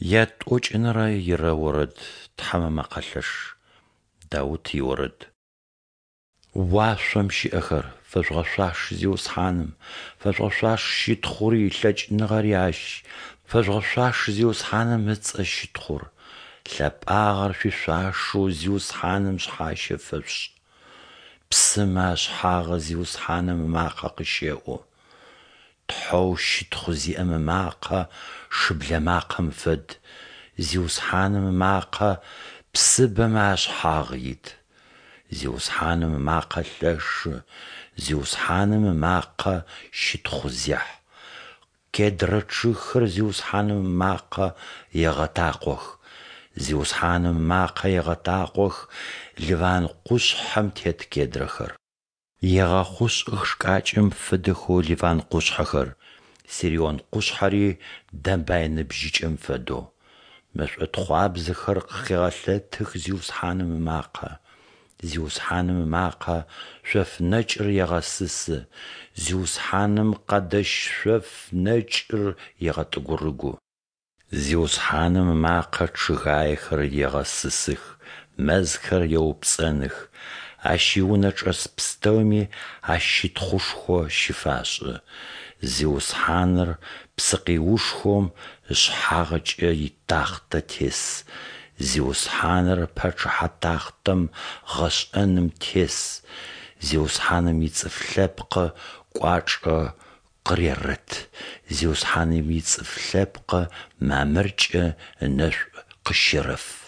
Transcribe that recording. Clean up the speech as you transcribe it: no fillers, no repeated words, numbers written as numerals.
يتوجنرا يرا ورد تحمم قلش داود يورد واشم شي اخر فشغشاش زيوس حانم فشغشاش شي تخوري لج نغرياش فشغشاش زيوس حانم متصش تخور لب اغر في شاشو زيوس حانم شحاش فش بسماش حاغ زيوس حانم ماقا قشيئو تحوش تخزي ام ماقا شبل ماقا مفد زيوس حانم ماقا بسب ماش حاغيد زيوس حانم ماقا لش زيوس حانم ماقا شتخزيح كدرتشخر زيوس حانم ماقا يغتاقوخ زيوس حانم ماقا يغتاقوخ لوان قوش حمتت كدرخر يغا خوش اخشكاچم فدخو لوان قوش حخر سيريون قوش حري دنباين بجيچم فدو مشوت خواب زخر خيغالتخ زيوس حانم ماقا زيوس حانم ماقا شوف نجر يغسس زيوس حانم قدش شوف نجر يغتقرقو زيوس حانم ماقا تشغايخر يغسسخ مزخر يوبسنخ اشيونچ اسبستومي اشيت خوشخو شفاش زيوس حانر بسقيوشخوم شحاغج يتاخت تيس زيوس حانر باتش حتاختم غشأنم تيس زيوس حانم يتصفلبق قواچ قريرت زيوس حانم يتصفلبق مامرج نش قشرف